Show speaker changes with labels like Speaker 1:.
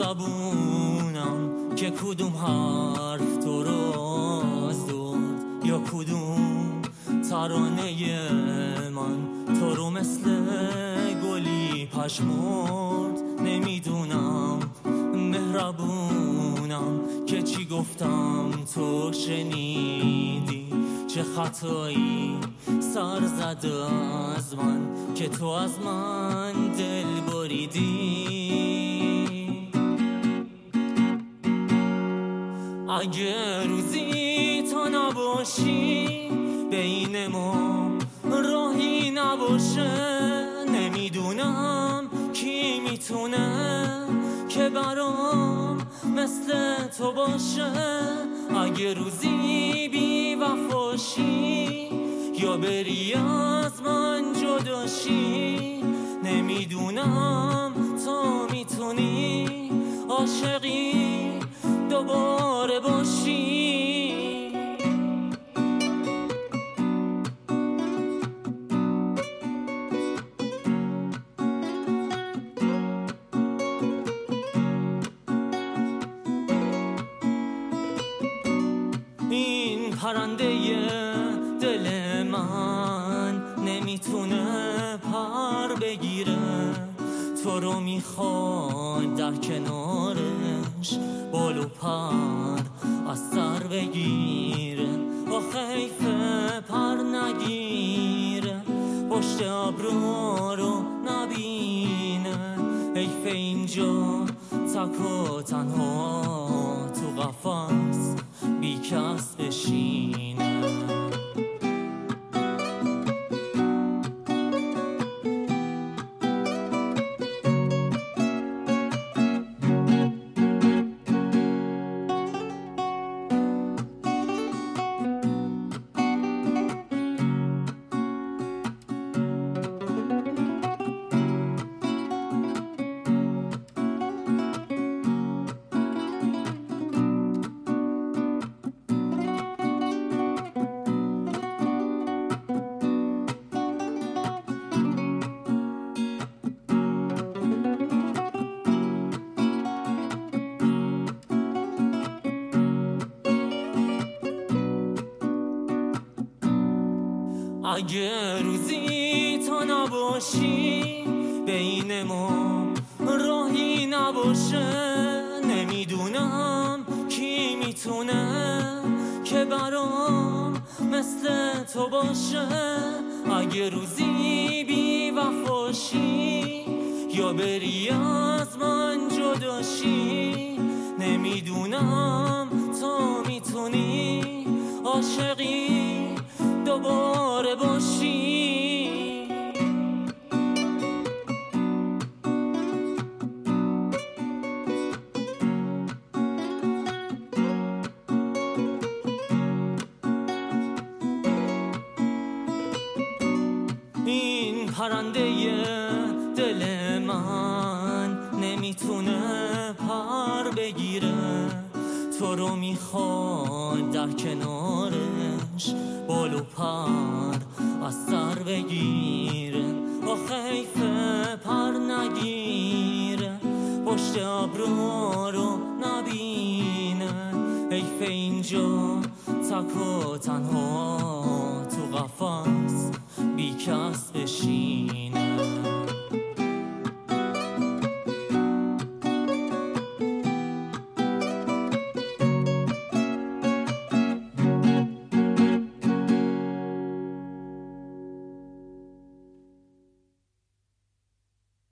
Speaker 1: زبونم که کدوم حرف تو رو زد، یا کدوم ترانه من تو رو مثل گلی پشمرد. نمیدونم مهربونم که چی گفتم تو شنیدی، چه خطایی سر زده از من که تو از من دل بریدی. اگه روزی تو نباشی بین ما راهی نباشه، نمیدونم کی میتونه که برام مثل تو باشه. اگه روزی بی وفاشی یا بری از من جداشی، نمیدونم تو میتونی عاشقی دوباره باشی. این پرنده دل من نمیتونه پر بگیره، تو رو میخواد در کنارش بال و پر از سر بگیره. آخه حیفه پر نگیره، پشت ابرو رو نبینه. حیفه اینجا تک و تنها تو قفس بی کس بشینه. اگه روزی تو نباشی بین ما راهی نباشه، نمیدونم کی میتونه که برام مثل تو باشه. اگه روزی بی وفاشی یا بری از من جداشی، نمیدونم تو میتونی عاشقی دوباره باشی. این پرنده دل من نمیتونه پر بگیره، تو رو میخواد در کنارش بال و پر از سر بگیره. آخه حیفه پر نگیره، پشت ابرو رو نبینه. حیفه اینجا تک و تنها تو قفس بی کس